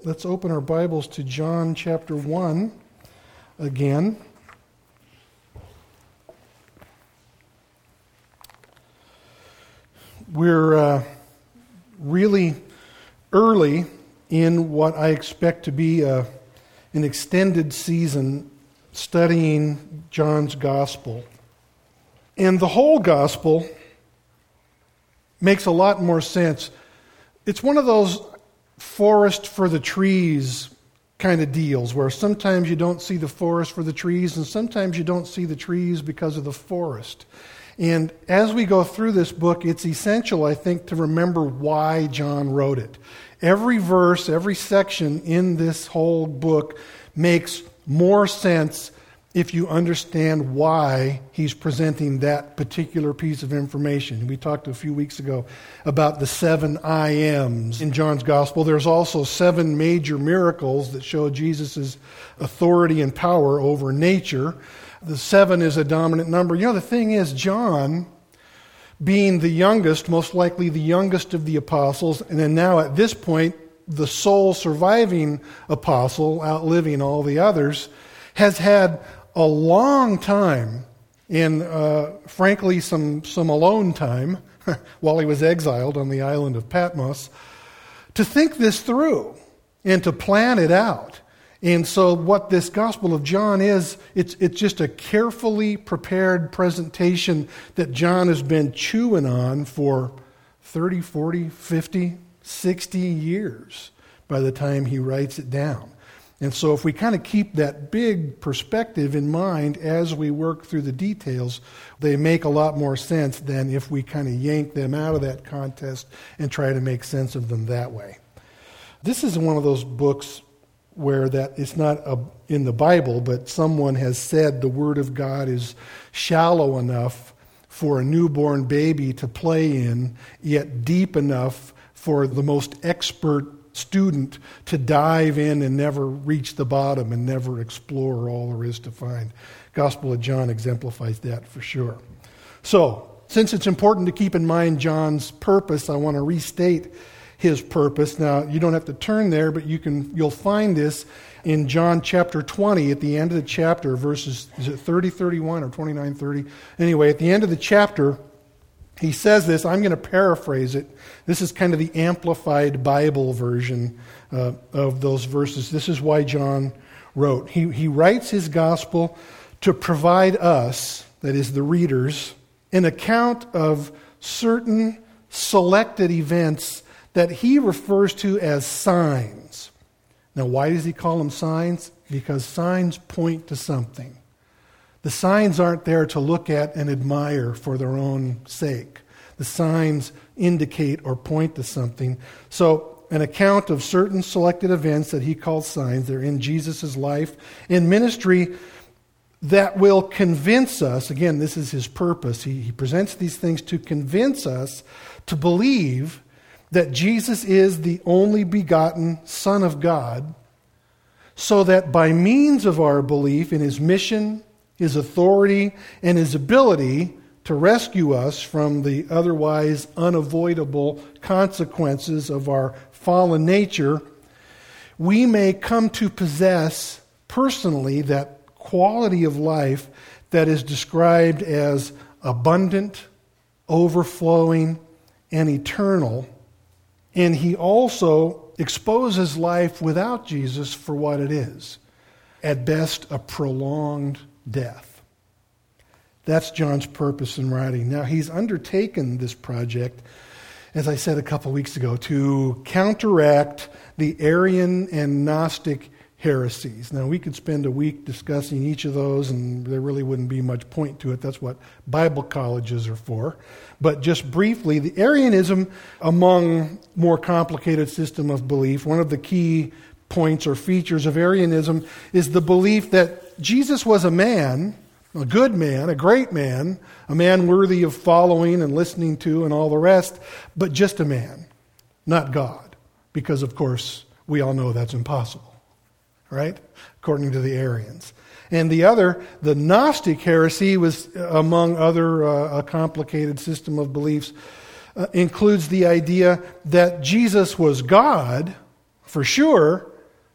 let's open our Bibles to John chapter 1 again. We're really early in what I expect to be an extended season studying John's Gospel. And the whole Gospel makes a lot more sense. It's one of those forest for the trees kind of deals where sometimes you don't see the forest for the trees and sometimes you don't see the trees because of the forest. And as we go through this book, it's essential, I think, to remember why John wrote it. Every verse, every section in this whole book makes more sense if you understand why he's presenting that particular piece of information. We talked a few weeks ago about the 7 I Ams in John's Gospel. There's also 7 major miracles that show Jesus' authority and power over nature. The 7 is a dominant number. You know, the thing is, John, being the youngest, most likely the youngest of the apostles, and then now at this point, the sole surviving apostle, outliving all the others, has had a long time, and frankly some alone time, while he was exiled on the island of Patmos, to think this through and to plan it out. And so what this Gospel of John is, it's just a carefully prepared presentation that John has been chewing on for 30, 40, 50, 60 years by the time he writes it down. And so if we kind of keep that big perspective in mind as we work through the details, they make a lot more sense than if we kind of yank them out of that context and try to make sense of them that way. This is one of those books where that it's not in the Bible, but someone has said the Word of God is shallow enough for a newborn baby to play in, yet deep enough for the most expert student to dive in and never reach the bottom and never explore all there is to find. Gospel of John exemplifies that for sure. So, since it's important to keep in mind John's purpose, I want to restate his purpose. Now, you don't have to turn there, but you'll find this in John chapter 20 at the end of the chapter, verses, is it 30, 31 or 29, 30? Anyway, at the end of the chapter, he says this. I'm going to paraphrase it. This is kind of the amplified Bible version of those verses. This is why John wrote. He writes his gospel to provide us, that is the readers, an account of certain selected events that he refers to as signs. Now, why does he call them signs? Because signs point to something. The signs aren't there to look at and admire for their own sake. The signs indicate or point to something. So, an account of certain selected events that he calls signs, they're in Jesus' life and ministry, that will convince us, again, this is his purpose. He presents these things to convince us to believe that Jesus is the only begotten Son of God, so that by means of our belief in his mission, his authority, and his ability to rescue us from the otherwise unavoidable consequences of our fallen nature, we may come to possess personally that quality of life that is described as abundant, overflowing, and eternal. And he also exposes life without Jesus for what it is. At best, a prolonged death. That's John's purpose in writing. Now, he's undertaken this project, as I said a couple weeks ago, to counteract the Arian and Gnostic heresies. Now, we could spend a week discussing each of those, and there really wouldn't be much point to it. That's what Bible colleges are for. But just briefly, the Arianism, among more complicated system of belief, one of the key points or features of Arianism is the belief that Jesus was a man, a good man, a great man, a man worthy of following and listening to and all the rest, but just a man, not God. Because, of course, we all know that's impossible. Right? According to the Arians. And the Gnostic heresy was, among other a complicated system of beliefs, includes the idea that Jesus was God, for sure,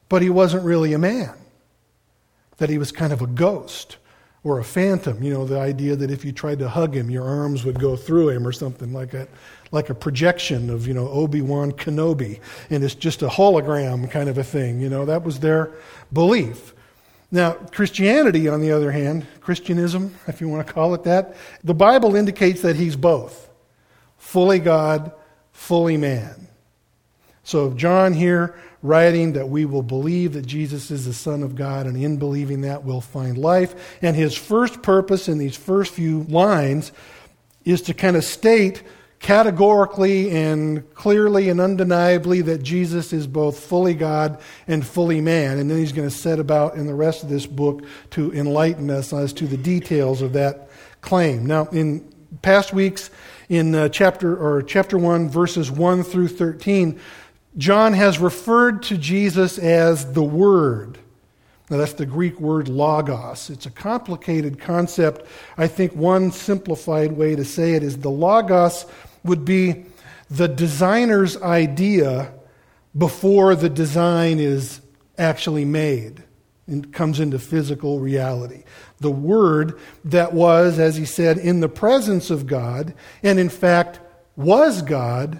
but he wasn't really a man, that he was kind of a ghost or a phantom. You know, the idea that if you tried to hug him, your arms would go through him or something like that, like a projection of, Obi-Wan Kenobi, and it's just a hologram kind of a thing. That was their belief. Now, Christianity, on the other hand, Christianism, if you want to call it that, the Bible indicates that he's both, fully God, fully man. So John here writing that we will believe that Jesus is the Son of God, and in believing that we'll find life. And his first purpose in these first few lines is to kind of state categorically and clearly and undeniably that Jesus is both fully God and fully man. And then he's going to set about in the rest of this book to enlighten us as to the details of that claim. Now, in past weeks, in chapter 1, verses 1 through 13, John has referred to Jesus as the Word. Now, that's the Greek word logos. It's a complicated concept. I think one simplified way to say it is the logos would be the designer's idea before the design is actually made and comes into physical reality. The Word that was, as he said, in the presence of God, and in fact was God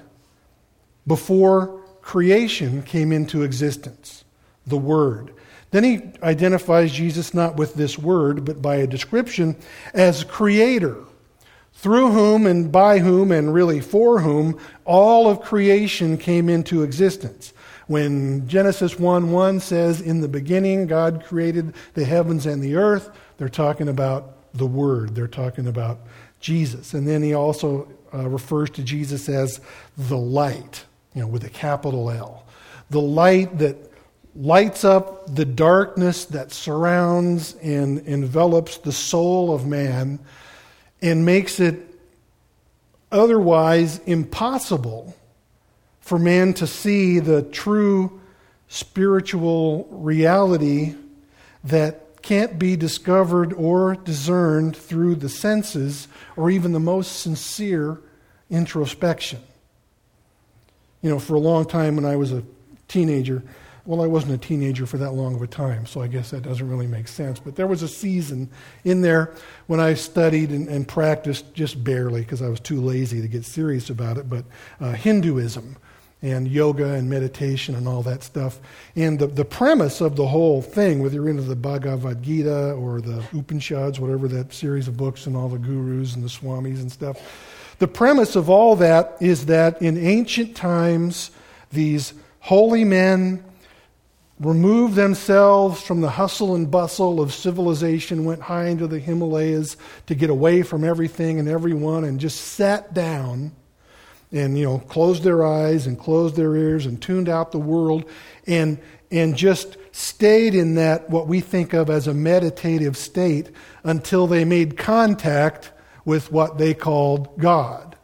before creation came into existence. The Word. Then he identifies Jesus not with this word, but by a description as creator, through whom and by whom and really for whom all of creation came into existence. When Genesis 1:1 says, in the beginning God created the heavens and the earth, they're talking about the Word. They're talking about Jesus. And then he also refers to Jesus as the light, with a capital L. The light that lights up the darkness that surrounds and envelops the soul of man and makes it otherwise impossible for man to see the true spiritual reality that can't be discovered or discerned through the senses or even the most sincere introspection. For a long time when I was a teenager, well, I wasn't a teenager for that long of a time, so I guess that doesn't really make sense. But there was a season in there when I studied and practiced just barely because I was too lazy to get serious about it, but Hinduism and yoga and meditation and all that stuff. And the premise of the whole thing, whether you're into the Bhagavad Gita or the Upanishads, whatever that series of books and all the gurus and the swamis and stuff, the premise of all that is that in ancient times, these holy men removed themselves from the hustle and bustle of civilization, went high into the Himalayas to get away from everything and everyone, and just sat down and, closed their eyes and closed their ears and tuned out the world and just stayed in that, what we think of as a meditative state, until they made contact with what they called God.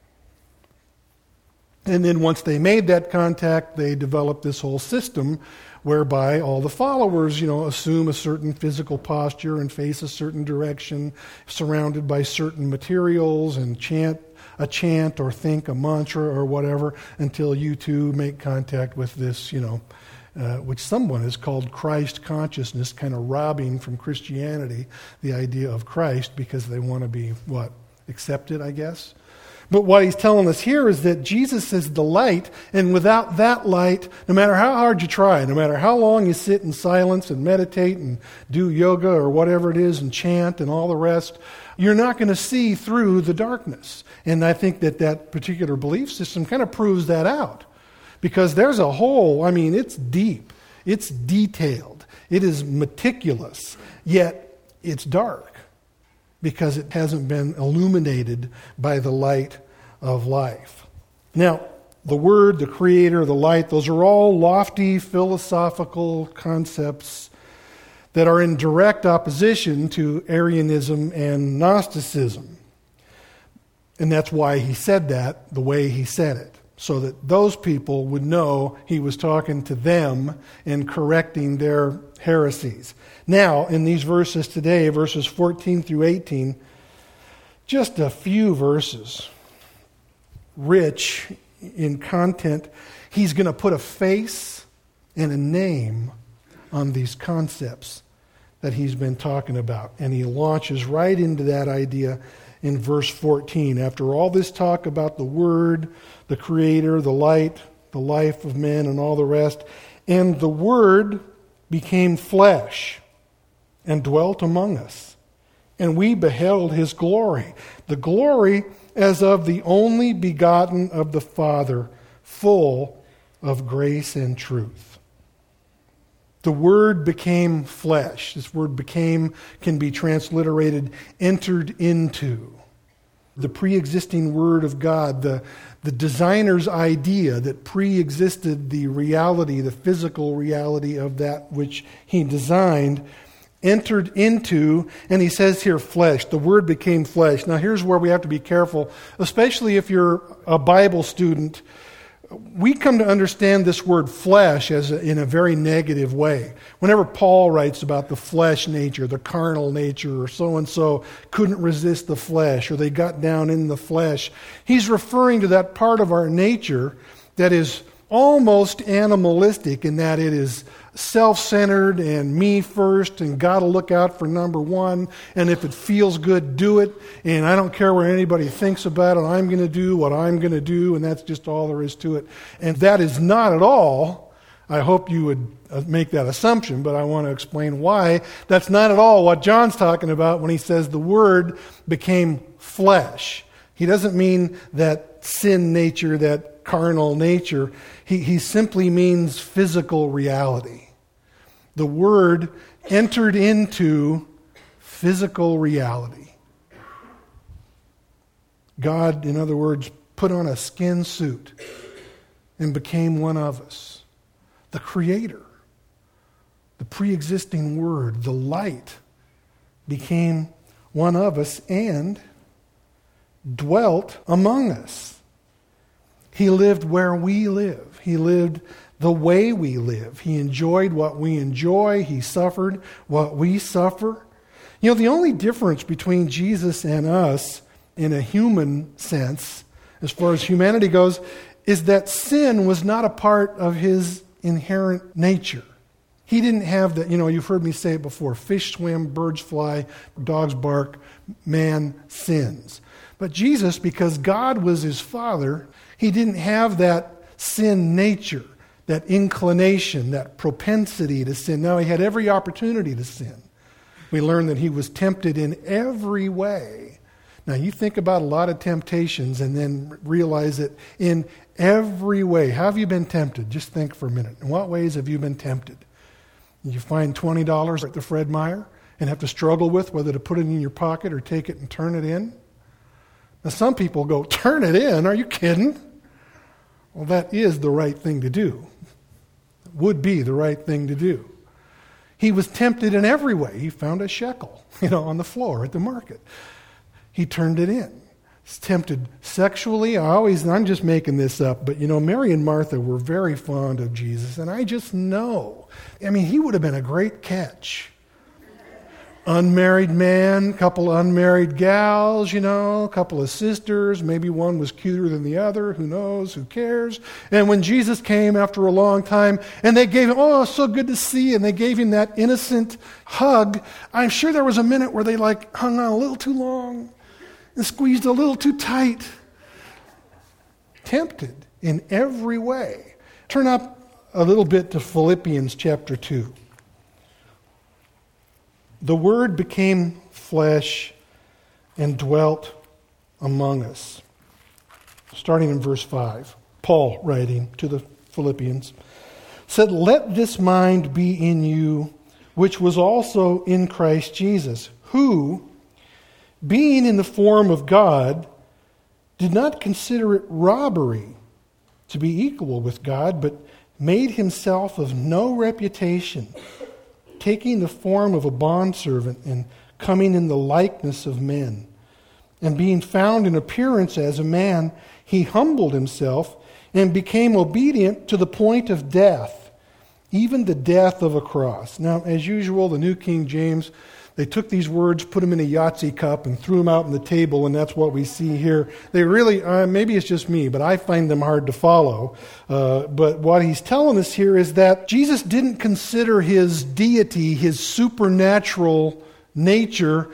And then once they made that contact, they developed this whole system whereby all the followers, assume a certain physical posture and face a certain direction, surrounded by certain materials, and chant a chant or think a mantra or whatever until you too make contact with this, which someone has called Christ consciousness, kind of robbing from Christianity the idea of Christ because they want to be, accepted, I guess. But what he's telling us here is that Jesus is the light, and without that light, no matter how hard you try, no matter how long you sit in silence and meditate and do yoga or whatever it is and chant and all the rest, you're not going to see through the darkness. And I think that particular belief system kind of proves that out. Because there's a whole, it's deep, it's detailed, it is meticulous, yet it's dark because it hasn't been illuminated by the light of life. Now, the Word, the Creator, the light, those are all lofty philosophical concepts that are in direct opposition to Arianism and Gnosticism. And that's why he said that the way he said it, so that those people would know he was talking to them and correcting their heresies. Now, in these verses today, verses 14 through 18, just a few verses, rich in content. He's going to put a face and a name on these concepts that he's been talking about. And he launches right into that idea in verse 14. After all this talk about the Word, the Creator, the light, the life of men, and all the rest, and the Word became flesh and dwelt among us. And we beheld his glory, the glory as of the only begotten of the Father, full of grace and truth. The Word became flesh. This word became can be transliterated entered into. The pre-existing Word of God, the designer's idea that pre-existed the reality, the physical reality of that which he designed, entered into, and he says here, flesh. The Word became flesh. Now here's where we have to be careful, especially if you're a Bible student. We come to understand this word flesh in a very negative way. Whenever Paul writes about the flesh nature, the carnal nature, or so-and-so couldn't resist the flesh, or they got down in the flesh, he's referring to that part of our nature that is almost animalistic in that it is self-centered and me first and got to look out for number one, and if it feels good, do it, and I don't care what anybody thinks about it, I'm going to do what I'm going to do, and that's just all there is to it. And that is not at all, I hope you would make that assumption, but I want to explain why. That's not at all what John's talking about when he says the Word became flesh. He doesn't mean that sin nature, that carnal nature. He simply means physical reality. The Word entered into physical reality. God, in other words, put on a skin suit and became one of us. The Creator, the pre-existing Word, the light, became one of us and dwelt among us. He lived where we live. He lived the way we live. He enjoyed what we enjoy. He suffered what we suffer. You know, the only difference between Jesus and us in a human sense, as far as humanity goes, is that sin was not a part of his inherent nature. He didn't have the, you've heard me say it before, fish swim, birds fly, dogs bark, man sins. But Jesus, because God was his Father, he didn't have that sin nature, that inclination, that propensity to sin. Now, he had every opportunity to sin. We learn that he was tempted in every way. Now, you think about a lot of temptations and then realize that in every way. How have you been tempted? Just think for a minute. In what ways have you been tempted? You find $20 at the Fred Meyer and have to struggle with whether to put it in your pocket or take it and turn it in? Now, some people go, turn it in? Are you kidding? Well, that is the right thing to do. It would be the right thing to do. He was tempted in every way. He found a shekel, on the floor at the market. He turned it in. He's tempted sexually. I'm just making this up, but Mary and Martha were very fond of Jesus, and I just know. He would have been a great catch. Unmarried man, couple unmarried gals, a couple of sisters, maybe one was cuter than the other, who knows, who cares. And when Jesus came after a long time, and they gave him, oh, so good to see you, and they gave him that innocent hug, I'm sure there was a minute where they hung on a little too long and squeezed a little too tight. Tempted in every way. Turn up a little bit to Philippians chapter 2. The Word became flesh and dwelt among us. Starting in verse 5, Paul writing to the Philippians, said, "Let this mind be in you, which was also in Christ Jesus, who, being in the form of God, did not consider it robbery to be equal with God, but made himself of no reputation, taking the form of a bondservant and coming in the likeness of men. And being found in appearance as a man, he humbled himself and became obedient to the point of death, even the death of a cross. Now, as usual, the New King James, they took these words, put them in a Yahtzee cup, and threw them out on the table, and that's what we see here. They really, maybe it's just me, but I find them hard to follow. But what he's telling us here is that Jesus didn't consider his deity, his supernatural nature,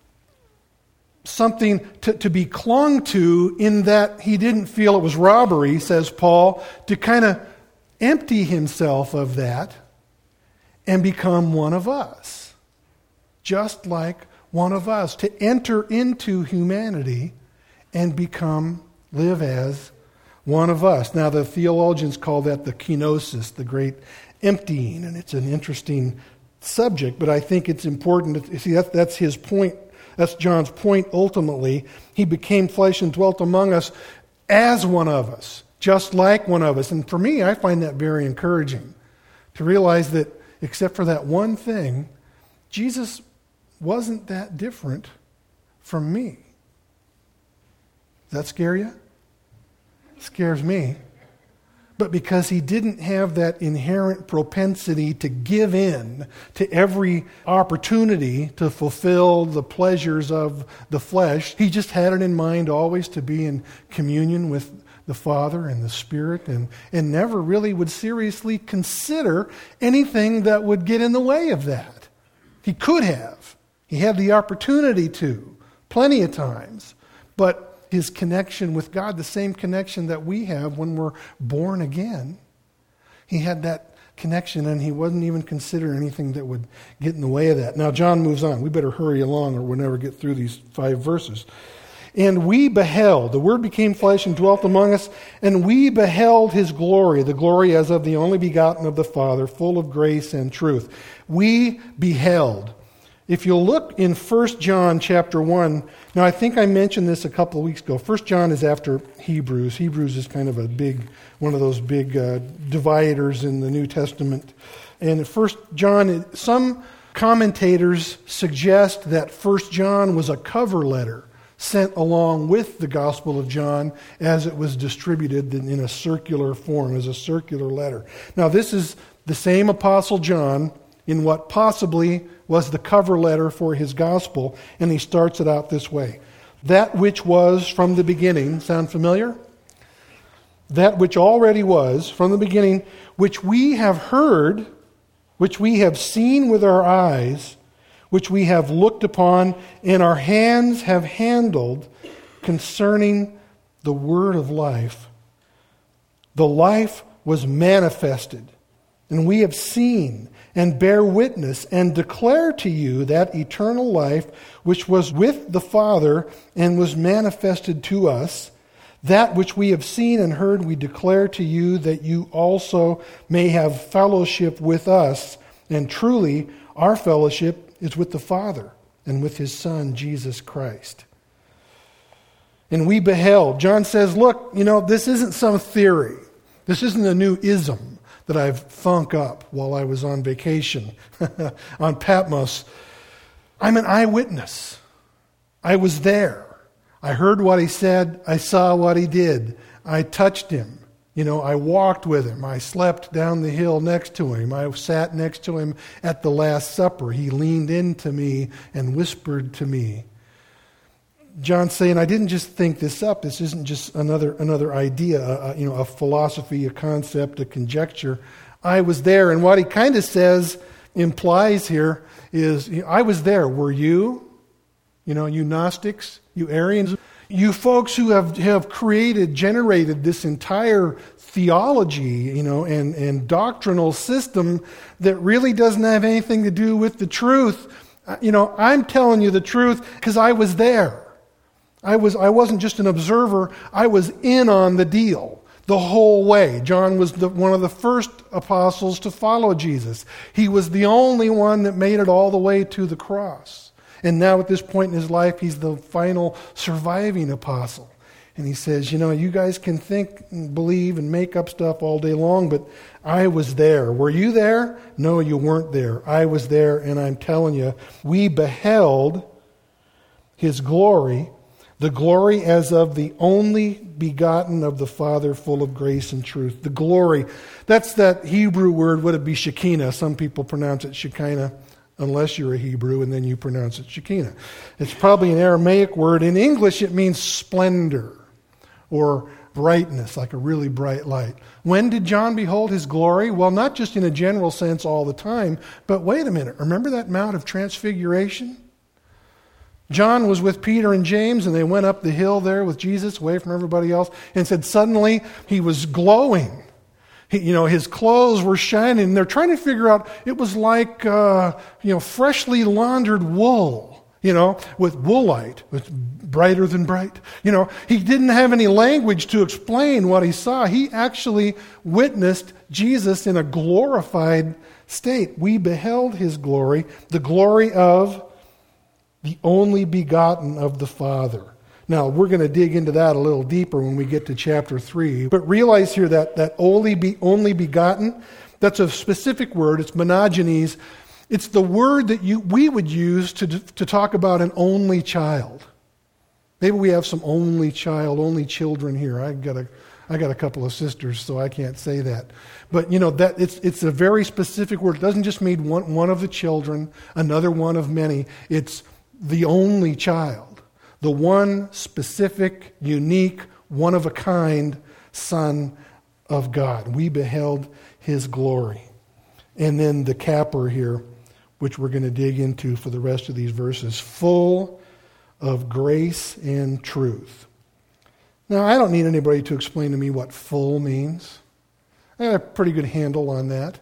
something to be clung to, in that he didn't feel it was robbery, says Paul, to kind of empty himself of that and become one of us. Just like one of us, to enter into humanity and live as one of us. Now, the theologians call that the kenosis, the great emptying, and it's an interesting subject, but I think it's important to see that's his point. That's John's point ultimately. He became flesh and dwelt among us as one of us, just like one of us. And for me, I find that very encouraging, to realize that except for that one thing, Jesus wasn't that different from me. Does that scare you? It scares me. But because he didn't have that inherent propensity to give in to every opportunity to fulfill the pleasures of the flesh, he just had it in mind always to be in communion with the Father and the Spirit, and never really would seriously consider anything that would get in the way of that. He could have. He had the opportunity to, plenty of times. But his connection with God, the same connection that we have when we're born again, he had that connection, and he wasn't even considering anything that would get in the way of that. Now, John moves on. We better hurry along or we'll never get through these 5 verses. And we beheld, the Word became flesh and dwelt among us, and we beheld his glory, the glory as of the only begotten of the Father, full of grace and truth. We beheld. If you'll look in 1 John chapter 1, now I think I mentioned this a couple of weeks ago. 1 John is after Hebrews. Hebrews is kind of one of those big dividers in the New Testament. And 1 John, some commentators suggest that 1 John was a cover letter sent along with the Gospel of John as it was distributed in a circular form, as a circular letter. Now this is the same Apostle John in what possibly was the cover letter for his gospel, and he starts it out this way. That which was from the beginning, sound familiar? That which already was from the beginning, which we have heard, which we have seen with our eyes, which we have looked upon, and our hands have handled concerning the word of life. The life was manifested, and we have seen and bear witness and declare to you that eternal life which was with the Father and was manifested to us. That which we have seen and heard we declare to you, that you also may have fellowship with us. And truly, our fellowship is with the Father and with his Son, Jesus Christ. And we beheld. John says, look, this isn't some theory. This isn't a new ism that I've thunk up while I was on vacation on Patmos. I'm an eyewitness. I was there. I heard what he said. I saw what he did. I touched him. I walked with him. I slept down the hill next to him. I sat next to him at the Last Supper. He leaned into me and whispered to me. John's saying, I didn't just think this up. This isn't just another idea, a philosophy, a concept, a conjecture. I was there. And what he kind of implies here is, I was there. Were you? You Gnostics, you Arians, you folks who have generated this entire theology, and doctrinal system that really doesn't have anything to do with the truth. I'm telling you the truth because I was there. I wasn't just an observer. I was in on the deal the whole way. John was one of the first apostles to follow Jesus. He was the only one that made it all the way to the cross. And now at this point in his life, he's the final surviving apostle. And he says, you guys can think and believe and make up stuff all day long, but I was there. Were you there? No, you weren't there. I was there, and I'm telling you, we beheld his glory, The glory as of the only begotten of the Father, full of grace and truth. The glory, that's that Hebrew word, would it be Shekinah? Some people pronounce it Shekinah, unless you're a Hebrew, and then you pronounce it Shekinah. It's probably an Aramaic word. In English, it means splendor or brightness, like a really bright light. When did John behold his glory? Well, not just in a general sense all the time, but wait a minute. Remember that Mount of Transfiguration? John was with Peter and James, and they went up the hill there with Jesus, away from everybody else, and said suddenly he was glowing. His clothes were shining. And they're trying to figure out, it was like, freshly laundered wool, with woolite. It was brighter than bright. He didn't have any language to explain what he saw. He actually witnessed Jesus in a glorified state. We beheld his glory, the glory of the only begotten of the Father. Now, we're going to dig into that a little deeper when we get to chapter 3. But realize here that only begotten, that's a specific word. It's monogenes. It's the word that we would use to talk about an only child. Maybe we have some only children here. I got a couple of sisters, so I can't say that. But that it's a very specific word. It doesn't just mean one of the children, another one of many. It's the only child, the one specific, unique, one-of-a-kind Son of God. We beheld his glory. And then the capper here, which we're going to dig into for the rest of these verses, full of grace and truth. Now, I don't need anybody to explain to me what full means. I have a pretty good handle on that.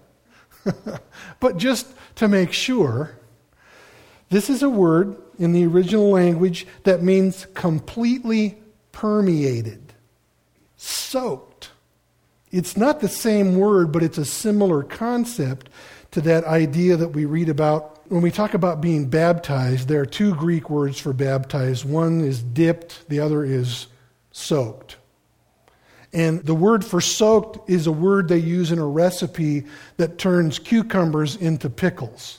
But just to make sure, this is a word in the original language that means completely permeated, soaked. It's not the same word, but it's a similar concept to that idea that we read about when we talk about being baptized. There are two Greek words for baptized. One is dipped, the other is soaked. And the word for soaked is a word they use in a recipe that turns cucumbers into pickles.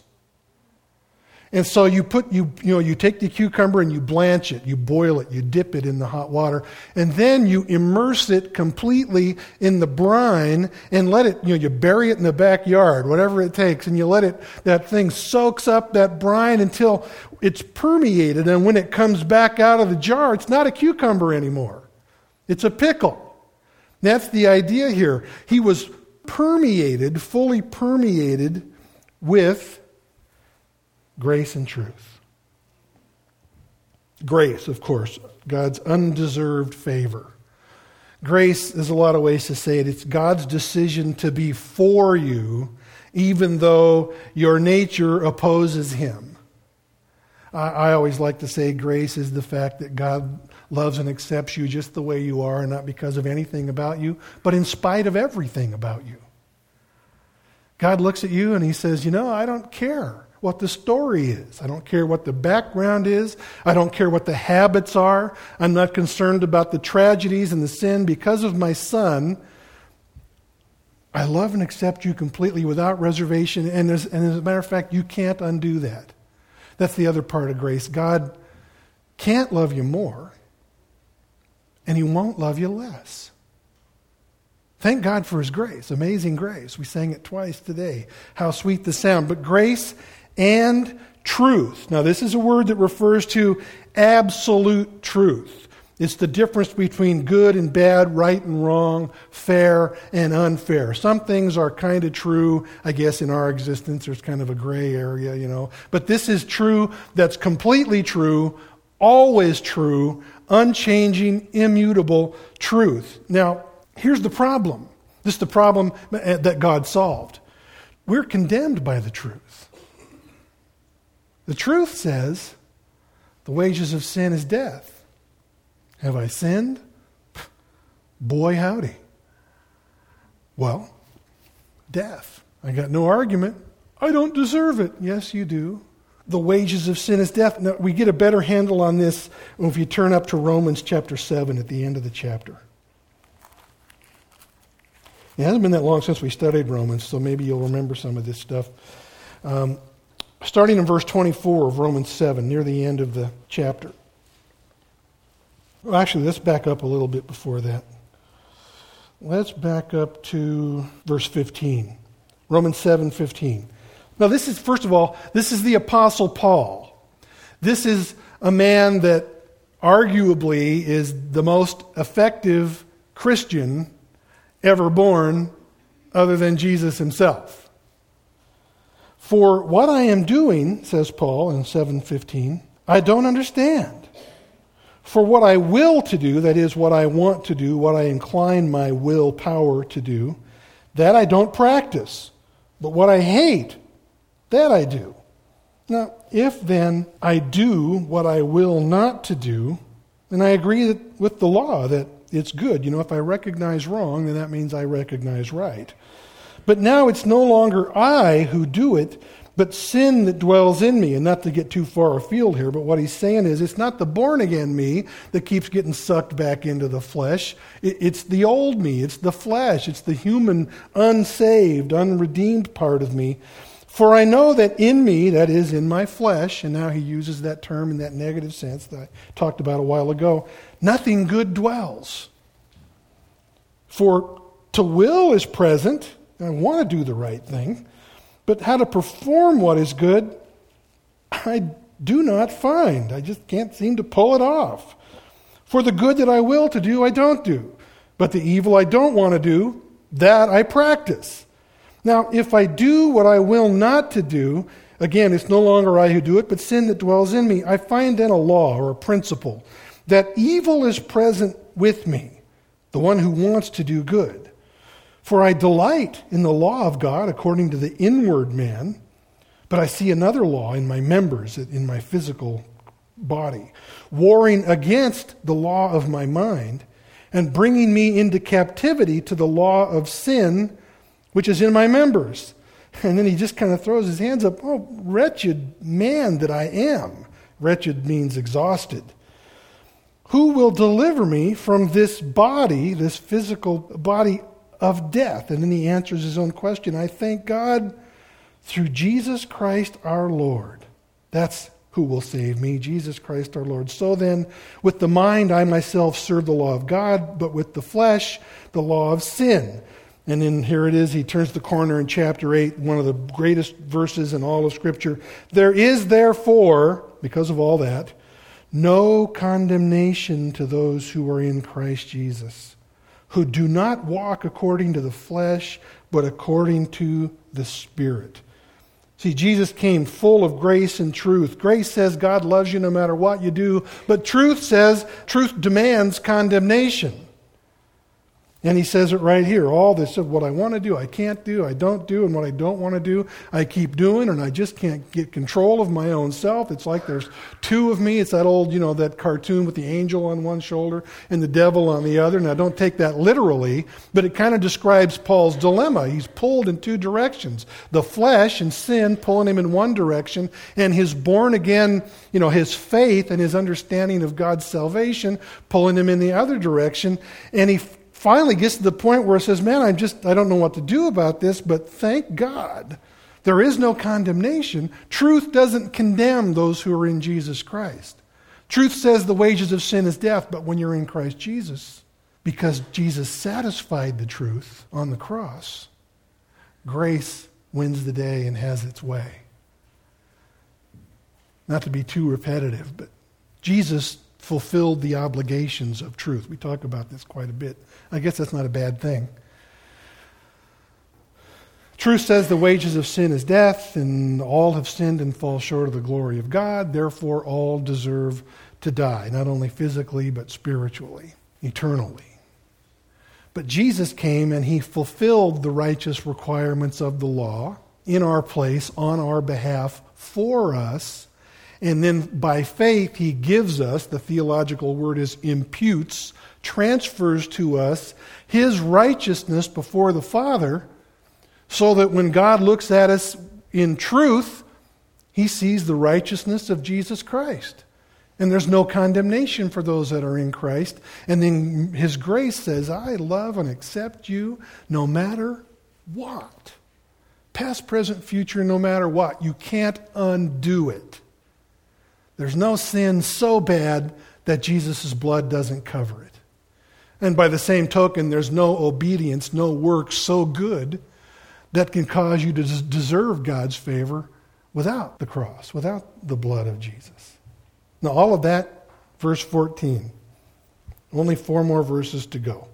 And so you take the cucumber and you blanch it, you boil it, you dip it in the hot water, and then you immerse it completely in the brine and let it, you bury it in the backyard, whatever it takes, and you let it, that thing soaks up that brine until it's permeated, and when it comes back out of the jar, it's not a cucumber anymore. It's a pickle. That's the idea here. He was permeated, fully permeated with grace and truth. Grace, of course, God's undeserved favor. Grace, there's a lot of ways to say it. It's God's decision to be for you, even though your nature opposes him. I always like to say grace is the fact that God loves and accepts you just the way you are, and not because of anything about you, but in spite of everything about you. God looks at you and he says, I don't care what the story is. I don't care what the background is. I don't care what the habits are. I'm not concerned about the tragedies and the sin. Because of my Son, I love and accept you completely without reservation. And as a matter of fact, you can't undo that. That's the other part of grace. God can't love you more, and he won't love you less. Thank God for his grace, amazing grace. We sang it twice today. How sweet the sound. But grace and truth. Now, this is a word that refers to absolute truth. It's the difference between good and bad, right and wrong, fair and unfair. Some things are kind of true, I guess, in our existence. There's kind of a gray area, But this is true, that's completely true, always true, unchanging, immutable truth. Now, here's the problem. This is the problem that God solved. We're condemned by the truth. The truth says the wages of sin is death. Have I sinned? Boy, howdy. Well, death. I got no argument. I don't deserve it. Yes, you do. The wages of sin is death. Now, we get a better handle on this if you turn up to Romans chapter 7 at the end of the chapter. It hasn't been that long since we studied Romans, so maybe you'll remember some of this stuff. Starting in verse 24 of Romans 7, near the end of the chapter. Well, actually, let's back up a little bit before that. Let's back up to verse 15. Romans 7:15. Now, this is, first of all, this is the Apostle Paul. This is a man that arguably is the most effective Christian ever born other than Jesus himself. For what I am doing, says Paul in 7:15, I don't understand. For what I will to do, that is, what I want to do, what I incline my willpower to do, that I don't practice. But what I hate, that I do. Now, if then I do what I will not to do, then I agree with the law that it's good. If I recognize wrong, then that means I recognize right. But now it's no longer I who do it, but sin that dwells in me. And not to get too far afield here, but what he's saying is it's not the born-again me that keeps getting sucked back into the flesh. It's the old me. It's the flesh. It's the human, unsaved, unredeemed part of me. For I know that in me, that is, in my flesh, and now he uses that term in that negative sense that I talked about a while ago, nothing good dwells. For to will is present, and I want to do the right thing, but how to perform what is good, I do not find. I just can't seem to pull it off. For the good that I will to do, I don't do. But the evil I don't want to do, that I practice. Now, if I do what I will not to do, again, it's no longer I who do it, but sin that dwells in me. I find then a law or a principle that evil is present with me, the one who wants to do good. For I delight in the law of God according to the inward man, but I see another law in my members, in my physical body, warring against the law of my mind and bringing me into captivity to the law of sin, which is in my members. And then he just kind of throws his hands up. Oh, wretched man that I am. Wretched means exhausted. Who will deliver me from this body, this physical body of death? And then he answers his own question. I thank God through Jesus Christ our Lord. That's who will save me, Jesus Christ our Lord. So then, with the mind I myself serve the law of God, but with the flesh, the law of sin. And then here it is, he turns the corner in chapter 8, one of the greatest verses in all of Scripture. There is therefore, because of all that, no condemnation to those who are in Christ Jesus, who do not walk according to the flesh, but according to the Spirit. See, Jesus came full of grace and truth. Grace says God loves you no matter what you do, but truth demands condemnation. And he says it right here. All this of what I want to do, I can't do, I don't do, and what I don't want to do, I keep doing, and I just can't get control of my own self. It's like there's two of me. It's that old, that cartoon with the angel on one shoulder and the devil on the other. Now, don't take that literally, but it kind of describes Paul's dilemma. He's pulled in two directions. The flesh and sin pulling him in one direction, and his born again, his faith and his understanding of God's salvation pulling him in the other direction. And he finally gets to the point where it says, man, I don't know what to do about this, but thank God there is no condemnation. Truth doesn't condemn those who are in Jesus Christ. Truth says the wages of sin is death, but when you're in Christ Jesus, because Jesus satisfied the truth on the cross, grace wins the day and has its way. Not to be too repetitive, but Jesus fulfilled the obligations of truth. We talk about this quite a bit. I guess that's not a bad thing. Truth says the wages of sin is death, and all have sinned and fall short of the glory of God. Therefore, all deserve to die, not only physically, but spiritually, eternally. But Jesus came and he fulfilled the righteous requirements of the law in our place, on our behalf, for us. And then by faith, he gives us, the theological word is imputes, transfers to us his righteousness before the Father, so that when God looks at us in truth, he sees the righteousness of Jesus Christ. And there's no condemnation for those that are in Christ. And then his grace says, I love and accept you no matter what. Past, present, future, no matter what. You can't undo it. There's no sin so bad that Jesus' blood doesn't cover it. And by the same token, there's no obedience, no work so good that can cause you to deserve God's favor without the cross, without the blood of Jesus. Now, all of that, verse 14. Only 4 more verses to go.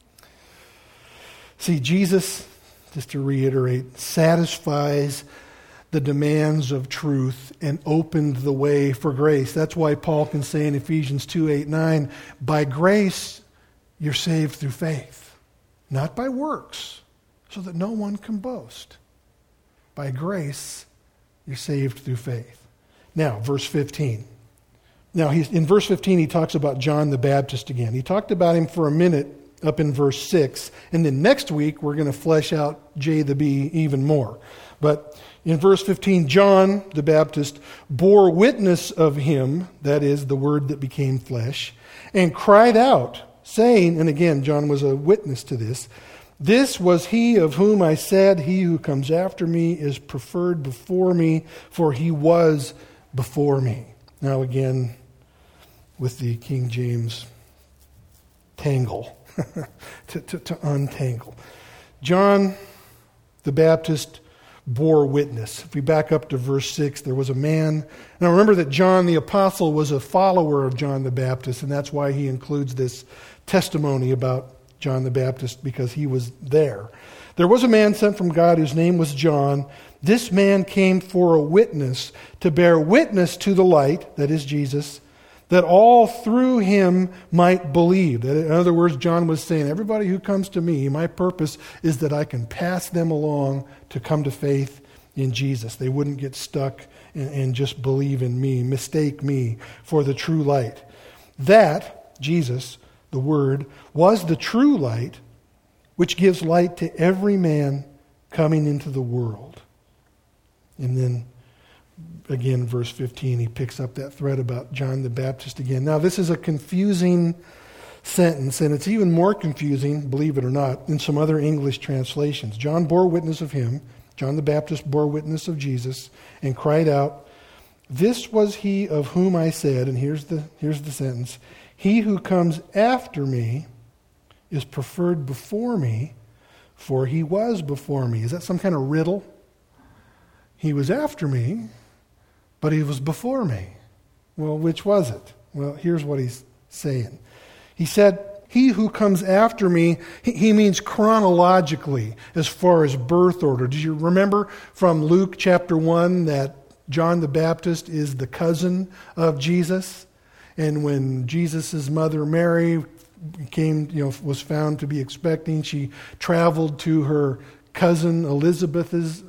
See, Jesus, just to reiterate, satisfies the demands of truth and opened the way for grace. That's why Paul can say in Ephesians 2:8-9, by grace you're saved through faith, not by works, so that no one can boast. By grace you're saved through faith. Now, verse 15. Now, in verse 15, he talks about John the Baptist again. He talked about him for a minute up in verse 6, and then next week we're going to flesh out J the B even more. But in verse 15, John the Baptist bore witness of him, that is, the Word that became flesh, and cried out, saying, and again, John was a witness to this, this was he of whom I said, he who comes after me is preferred before me, for he was before me. Now again, with the King James tangle, to untangle. John the Baptist bore witness. If we back up to verse 6, there was a man. Now remember that John the Apostle was a follower of John the Baptist, and that's why he includes this testimony about John the Baptist, because he was there. There was a man sent from God whose name was John. This man came for a witness, to bear witness to the light, that is Jesus, that all through him might believe. In other words, John was saying, everybody who comes to me, my purpose is that I can pass them along to come to faith in Jesus. They wouldn't get stuck and just believe in me, mistake me for the true light. That, Jesus, the Word, was the true light, which gives light to every man coming into the world. And then, again, verse 15, he picks up that thread about John the Baptist again. Now, this is a confusing sentence, and it's even more confusing, believe it or not, in some other English translations. John bore witness of him, John the Baptist bore witness of Jesus, and cried out, this was he of whom I said, and here's the sentence, he who comes after me is preferred before me, for he was before me. Is that some kind of riddle? He was after me, but he was before me. Well, which was it? Well, here's what he's saying. He said, he who comes after me, he means chronologically as far as birth order. Do you remember from Luke chapter 1 that John the Baptist is the cousin of Jesus? And when Jesus' mother Mary was found to be expecting, she traveled to her cousin Elizabeth's,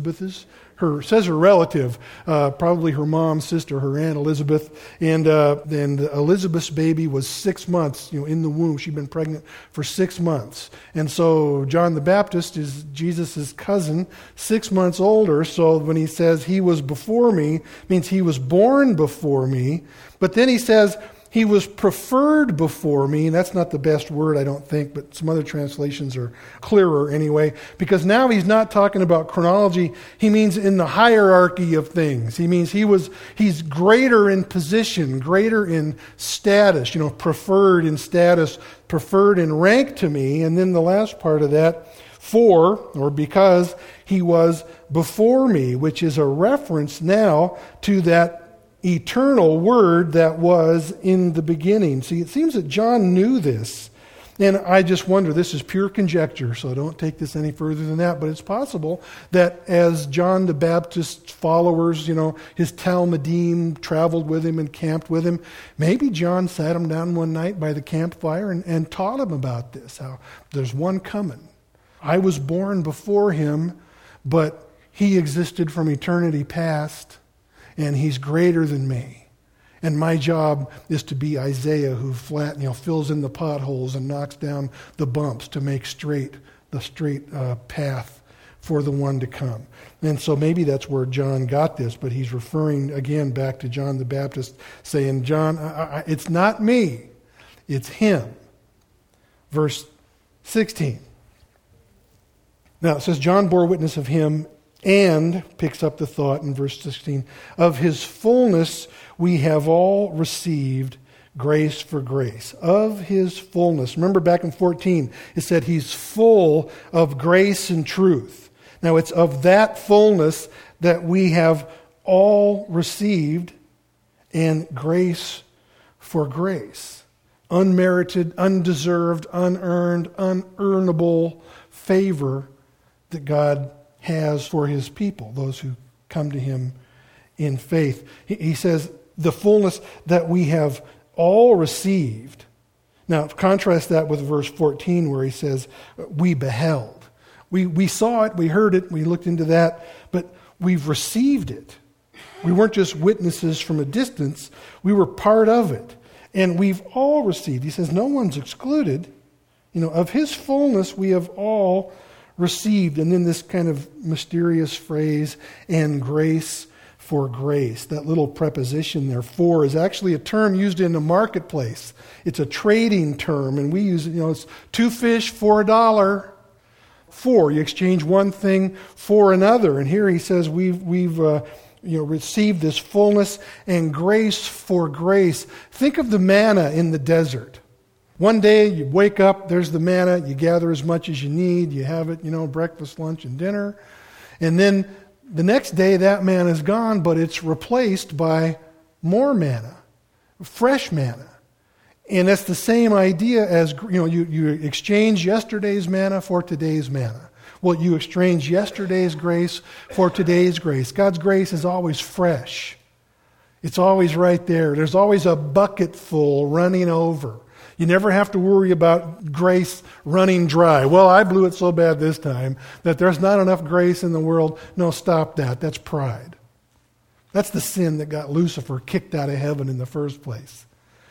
says her relative, probably her mom's sister, her Aunt Elizabeth, and Elizabeth's baby was 6 months, in the womb. She'd been pregnant for 6 months. And so John the Baptist is Jesus' cousin, 6 months older. So when he says he was before me, means he was born before me. But then he says he was preferred before me, and that's not the best word, I don't think, but some other translations are clearer anyway, because now he's not talking about chronology. He means in the hierarchy of things. He means he's greater in position, greater in status, preferred in status, preferred in rank to me. And then the last part of that, for, or because he was before me, which is a reference now to that eternal Word that was in the beginning. See, it seems that John knew this. And I just wonder, this is pure conjecture, so don't take this any further than that, but it's possible that as John the Baptist's followers, his Talmudim traveled with him and camped with him, maybe John sat him down one night by the campfire and taught him about this, how there's one coming. I was born before him, but he existed from eternity past, and he's greater than me. And my job is to be Isaiah, who fills in the potholes and knocks down the bumps to make the straight path for the one to come. And so maybe that's where John got this, but he's referring again back to John the Baptist, saying, John, it's not me, it's him. Verse 16. Now it says, John bore witness of him, and picks up the thought in verse 16, of his fullness we have all received grace for grace. Of his fullness. Remember back in 14, it said he's full of grace and truth. Now it's of that fullness that we have all received, and grace for grace. Unmerited, undeserved, unearned, unearnable favor that God has for his people, those who come to him in faith. He says the fullness that we have all received. Now, contrast that with verse 14 where he says, we beheld. We saw it, we heard it, we looked into that, but we've received it. We weren't just witnesses from a distance, we were part of it. And we've all received. He says no one's excluded. Of his fullness we have all received. And then this kind of mysterious phrase, and grace for grace. That little preposition there, for, is actually a term used in the marketplace. It's a trading term, and we use it, it's 2 fish for $1. For, you exchange one thing for another. And here he says we've received this fullness and grace for grace. Think of the manna in the desert. One day you wake up, there's the manna, you gather as much as you need, you have it, breakfast, lunch, and dinner. And then the next day that manna is gone, but it's replaced by more manna, fresh manna. And that's the same idea as, you exchange yesterday's manna for today's manna. Well, you exchange yesterday's grace for today's grace. God's grace is always fresh. It's always right there. There's always a bucket full running over. You never have to worry about grace running dry. Well, I blew it so bad this time that there's not enough grace in the world. No, stop that. That's pride. That's the sin that got Lucifer kicked out of heaven in the first place.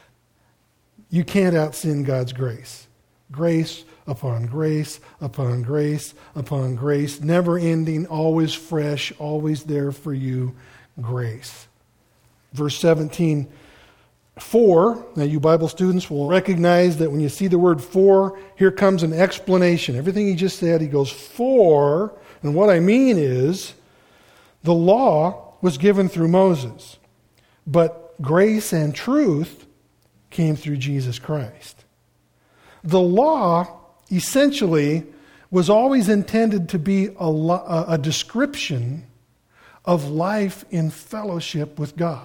You can't out-sin God's grace. Grace upon grace upon grace upon grace, never ending, always fresh, always there for you, grace. Verse 17, for, now you Bible students will recognize that when you see the word for, here comes an explanation. Everything he just said, he goes, for, and what I mean is, the law was given through Moses, but grace and truth came through Jesus Christ. The law essentially was always intended to be a description of life in fellowship with God.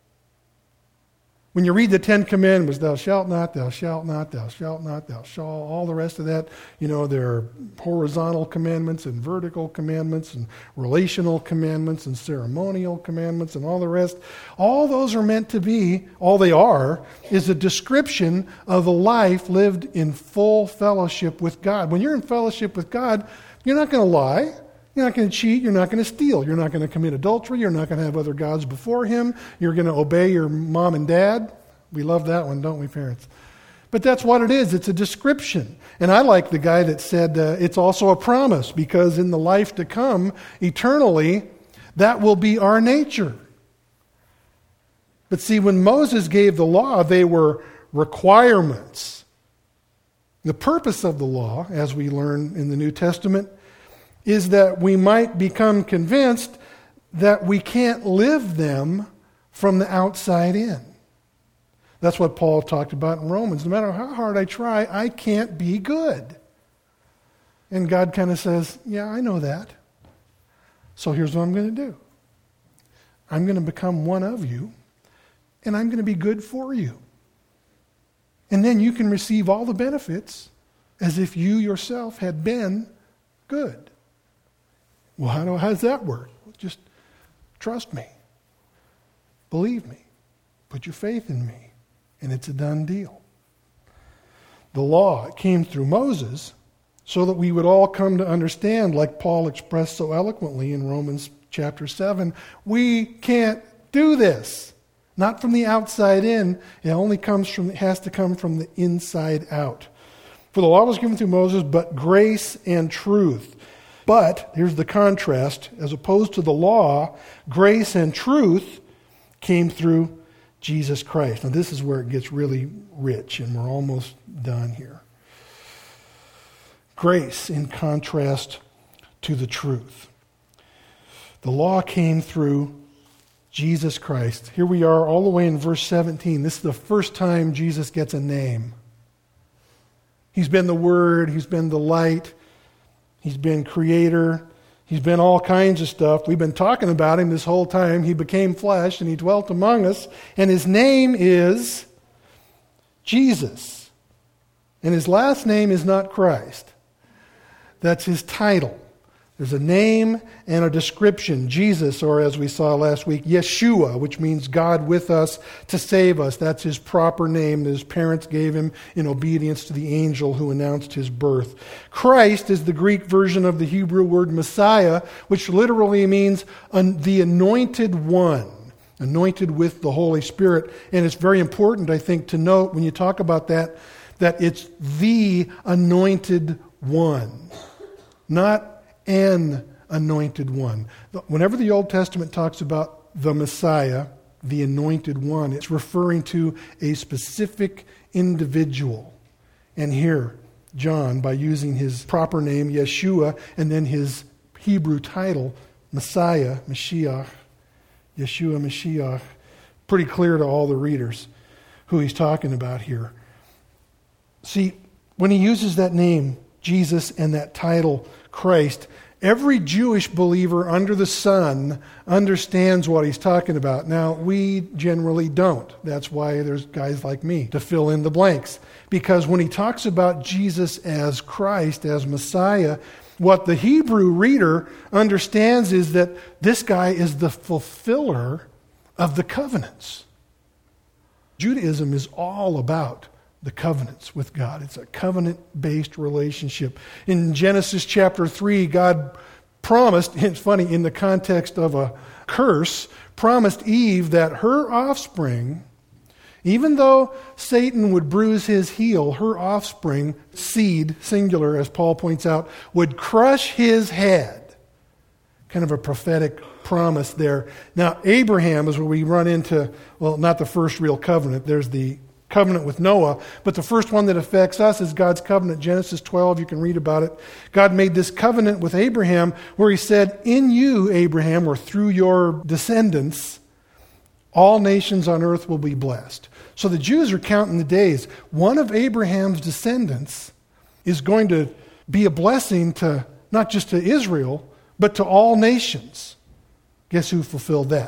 When you read the 10 Commandments, thou shalt not, thou shalt not, thou shalt not, thou shalt, all the rest of that, there are horizontal commandments and vertical commandments and relational commandments and ceremonial commandments and all the rest. All those are meant to be, all they are, is a description of a life lived in full fellowship with God. When you're in fellowship with God, you're not going to lie. You're not going to cheat. You're not going to steal. You're not going to commit adultery. You're not going to have other gods before him. You're going to obey your mom and dad. We love that one, don't we, parents? But that's what it is. It's a description. And I like the guy that said it's also a promise, because in the life to come, eternally, that will be our nature. But see, when Moses gave the law, they were requirements. The purpose of the law, as we learn in the New Testament, is that we might become convinced that we can't live them from the outside in. That's what Paul talked about in Romans. No matter how hard I try, I can't be good. And God kind of says, yeah, I know that. So here's what I'm going to do. I'm going to become one of you, and I'm going to be good for you. And then you can receive all the benefits as if you yourself had been good. Well, how does that work? Just trust me. Believe me. Put your faith in me. And it's a done deal. The law came through Moses so that we would all come to understand, like Paul expressed so eloquently in Romans chapter 7, we can't do this. Not from the outside in. It has to come from the inside out. For the law was given through Moses, but grace and truth. But, here's the contrast, as opposed to the law, grace and truth came through Jesus Christ. Now this is where it gets really rich, and we're almost done here. Grace in contrast to the truth. The law came through Jesus Christ. Here we are all the way in verse 17. This is the first time Jesus gets a name. He's been the Word, He's been the light, He's been Creator, He's been all kinds of stuff. We've been talking about Him this whole time. He became flesh and He dwelt among us, and His name is Jesus. And His last name is not Christ. That's His title. There's a name and a description. Jesus, or as we saw last week, Yeshua, which means God with us to save us. That's His proper name that His parents gave Him in obedience to the angel who announced His birth. Christ is the Greek version of the Hebrew word Messiah, which literally means the anointed one, anointed with the Holy Spirit. And it's very important, I think, to note when you talk about that it's the anointed one, not an anointed one. Whenever the Old Testament talks about the Messiah, the anointed one, it's referring to a specific individual. And here, John, by using his proper name, Yeshua, and then his Hebrew title, Messiah, Mashiach, Yeshua, Mashiach, pretty clear to all the readers who he's talking about here. See, when he uses that name, Jesus, and that title, Christ, every Jewish believer under the sun understands what he's talking about. Now, we generally don't. That's why there's guys like me to fill in the blanks. Because when he talks about Jesus as Christ, as Messiah, what the Hebrew reader understands is that this guy is the fulfiller of the covenants. Judaism is all about the covenants with God. It's a covenant-based relationship. In Genesis chapter 3, God promised, it's funny, in the context of a curse, promised Eve that her offspring, even though Satan would bruise his heel, her offspring, seed, singular, as Paul points out, would crush his head. Kind of a prophetic promise there. Now, Abraham is where we run into, well, not the first real covenant. There's the covenant with Noah, but the first one that affects us is God's covenant. Genesis 12, you can read about it. God made this covenant with Abraham where He said, in you, Abraham, or through your descendants, all nations on earth will be blessed. So the Jews are counting the days. One of Abraham's descendants is going to be a blessing to not just to Israel, but to all nations. Guess who fulfilled that?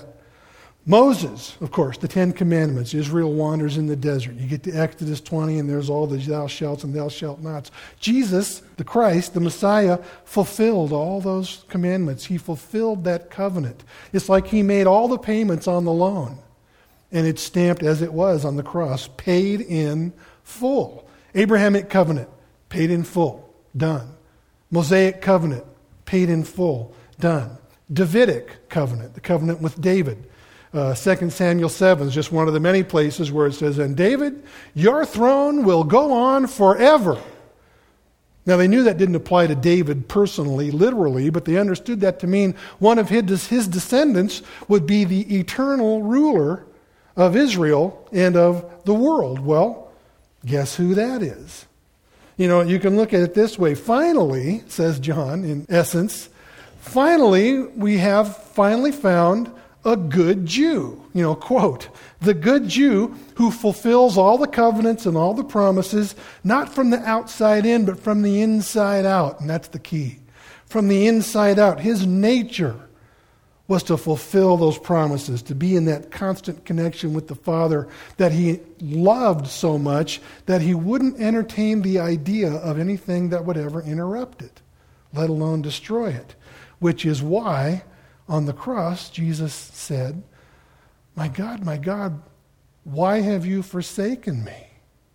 Moses, of course, the Ten Commandments. Israel wanders in the desert. You get to Exodus 20 and there's all the thou shalt and thou shalt nots. Jesus, the Christ, the Messiah, fulfilled all those commandments. He fulfilled that covenant. It's like He made all the payments on the loan. And it's stamped as it was on the cross, paid in full. Abrahamic covenant, paid in full, done. Mosaic covenant, paid in full, done. Davidic covenant, the covenant with David. 2 Samuel 7 is just one of the many places where it says, and David, your throne will go on forever. Now they knew that didn't apply to David personally, literally, but they understood that to mean one of his descendants would be the eternal ruler of Israel and of the world. Well, guess who that is? You know, you can look at it this way. Finally, says John, in essence, finally, we have finally found a good Jew, quote, the good Jew who fulfills all the covenants and all the promises, not from the outside in, but from the inside out. And that's the key. From the inside out. His nature was to fulfill those promises, to be in that constant connection with the Father that He loved so much that He wouldn't entertain the idea of anything that would ever interrupt it, let alone destroy it, which is why on the cross, Jesus said, my God, why have you forsaken me?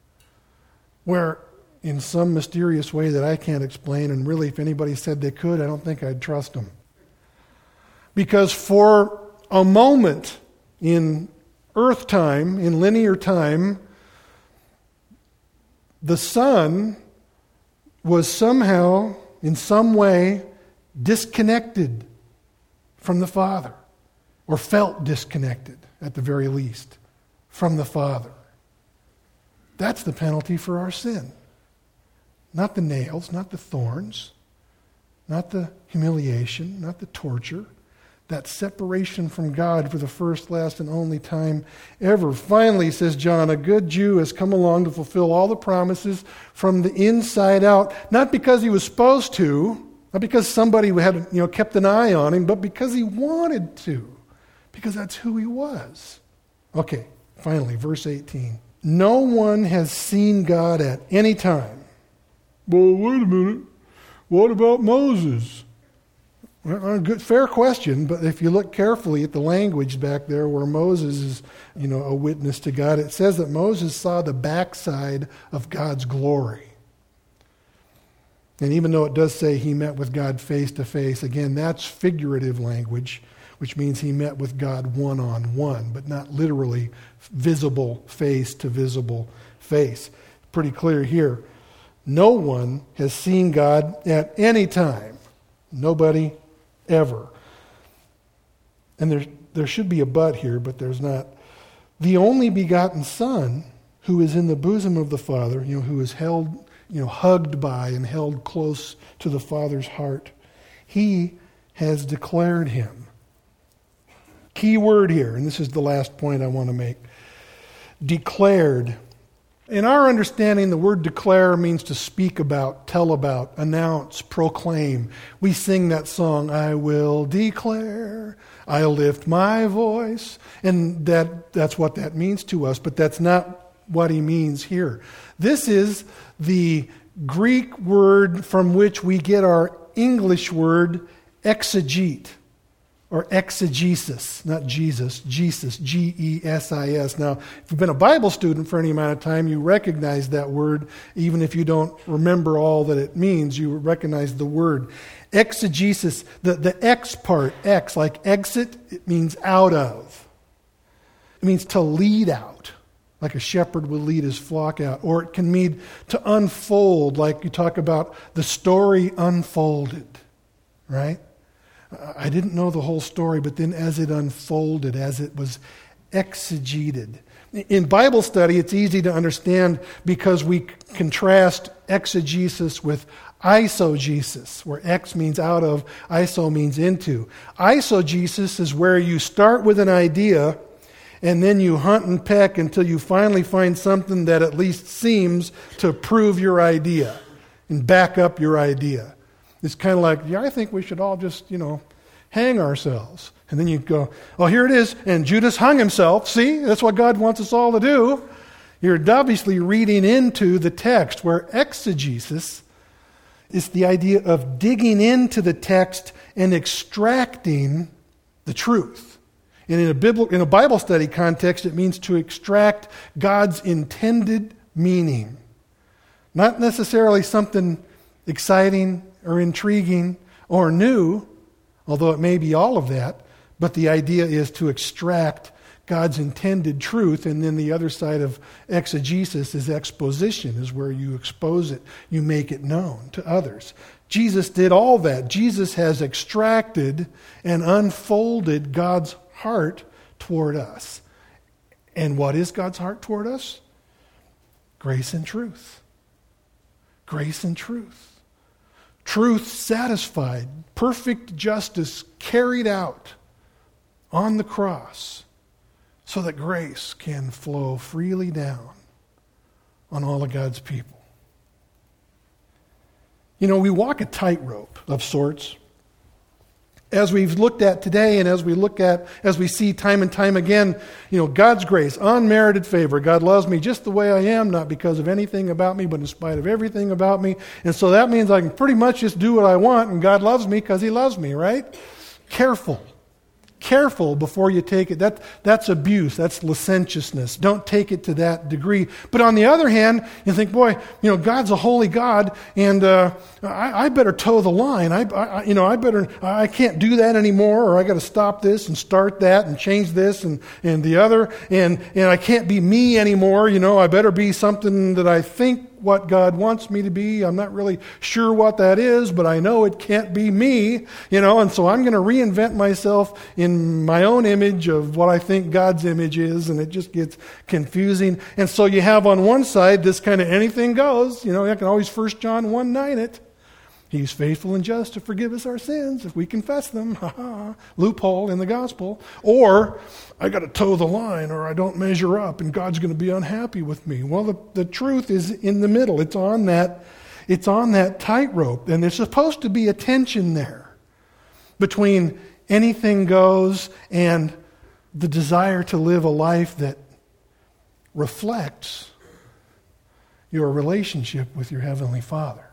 Where in some mysterious way that I can't explain, and really if anybody said they could, I don't think I'd trust them. Because for a moment in earth time, in linear time, the Son was somehow, in some way, disconnected from the Father, or felt disconnected, at the very least, from the Father. That's the penalty for our sin. Not the nails, not the thorns, not the humiliation, not the torture. that separation from God for the first, last, and only time ever. Finally, says John, a good Jew has come along to fulfill all the promises from the inside out, not because he was supposed to, not because somebody had kept an eye on him, but because he wanted to, because that's who he was. Okay, finally, verse 18. No one has seen God at any time. Well, wait a minute. What about Moses? Well, a good, fair question, but if you look carefully at the language back there where Moses is, a witness to God, it says that Moses saw the backside of God's glory. And even though it does say he met with God face to face, again, that's figurative language, which means he met with God one-on-one, but not literally visible face to visible face. Pretty clear here. No one has seen God at any time. Nobody ever. And there should be a but here, but there's not. The only begotten Son, who is in the bosom of the Father, who is held, hugged by and held close to the Father's heart, he has declared him. Key word here, and this is the last point I want to make. Declared. In our understanding, the word declare means to speak about, tell about, announce, proclaim. We sing that song, I will declare, I'll lift my voice. And that's what that means to us, but that's not what he means here. This is the Greek word from which we get our English word exegete. Or exegesis, not Jesus, Jesus, G-E-S-I-S. Now, if you've been a Bible student for any amount of time, you recognize that word. Even if you don't remember all that it means, you recognize the word. Exegesis, the X part, X, like exit, it means out of. It means to lead out, like a shepherd would lead his flock out. Or it can mean to unfold, like you talk about the story unfolded, right? I didn't know the whole story, but then as it unfolded, as it was exegeted. In Bible study, it's easy to understand because we contrast exegesis with eisegesis, where ex means out of, iso means into. Eisegesis is where you start with an idea and then you hunt and peck until you finally find something that at least seems to prove your idea and back up your idea. It's kind of like, I think we should all just, hang ourselves. And then you go, oh, here it is. And Judas hung himself. See, that's what God wants us all to do. You're obviously reading into the text, where exegesis is the idea of digging into the text and extracting the truth. And in a Bible study context, it means to extract God's intended meaning. Not necessarily something exciting or intriguing or new, although it may be all of that, but the idea is to extract God's intended truth, and then the other side of exegesis is exposition, is where you expose it, you make it known to others. Jesus did all that. Jesus has extracted and unfolded God's heart toward us. And what is God's heart toward us? Grace and truth. Grace and truth. Truth satisfied, perfect justice carried out on the cross so that grace can flow freely down on all of God's people. We walk a tightrope of sorts. As we've looked at today and as we see time and time again, God's grace, unmerited favor. God loves me just the way I am, not because of anything about me, but in spite of everything about me. And so that means I can pretty much just do what I want, and God loves me because he loves me, right? Careful before you take it. That's abuse. That's licentiousness. Don't take it to that degree. But on the other hand, you think, boy, God's a holy God, and I better toe the line. I can't do that anymore, or I got to stop this and start that and change this and the other, and I can't be me anymore. I better be something that I think what God wants me to be. I'm not really sure what that is, but I know it can't be me, and so I'm going to reinvent myself in my own image of what I think God's image is, and it just gets confusing. And so you have on one side this kind of anything goes, I can always 1 John 1:9 it. He's faithful and just to forgive us our sins if we confess them. Loophole in the gospel. Or, I got to toe the line, or I don't measure up, and God's going to be unhappy with me. Well, the truth is in the middle. It's on that tightrope, and there's supposed to be a tension there between anything goes and the desire to live a life that reflects your relationship with your Heavenly Father.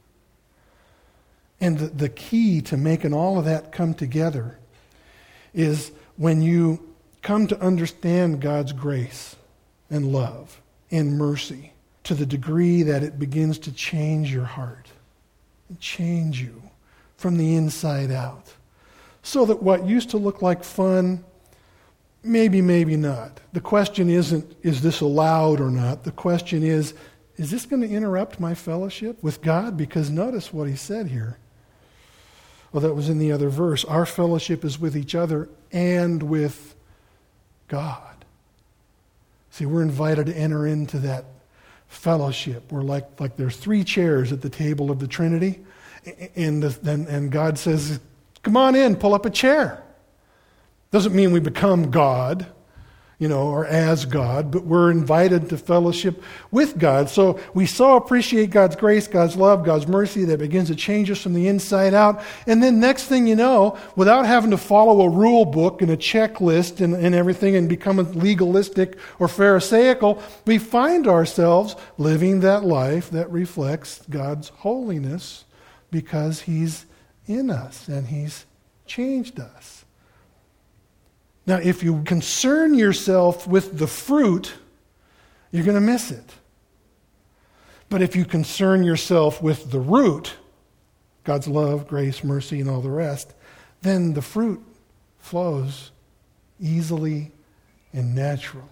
And the key to making all of that come together is when you come to understand God's grace and love and mercy to the degree that it begins to change your heart, change you from the inside out, so that what used to look like fun, maybe not. The question isn't, is this allowed or not? The question is this going to interrupt my fellowship with God? Because notice what he said here. Well, that was in the other verse. Our fellowship is with each other and with God. See, we're invited to enter into that fellowship. We're like there's 3 chairs at the table of the Trinity, and God says, come on in, pull up a chair. Doesn't mean we become God, or as God, but we're invited to fellowship with God. So we so appreciate God's grace, God's love, God's mercy that begins to change us from the inside out. And then next thing you know, without having to follow a rule book and a checklist and everything and become legalistic or pharisaical, we find ourselves living that life that reflects God's holiness because he's in us and he's changed us. Now, if you concern yourself with the fruit, you're going to miss it. But if you concern yourself with the root, God's love, grace, mercy, and all the rest, then the fruit flows easily and naturally.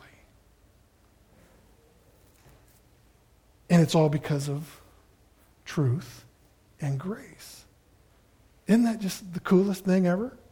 And it's all because of truth and grace. Isn't that just the coolest thing ever?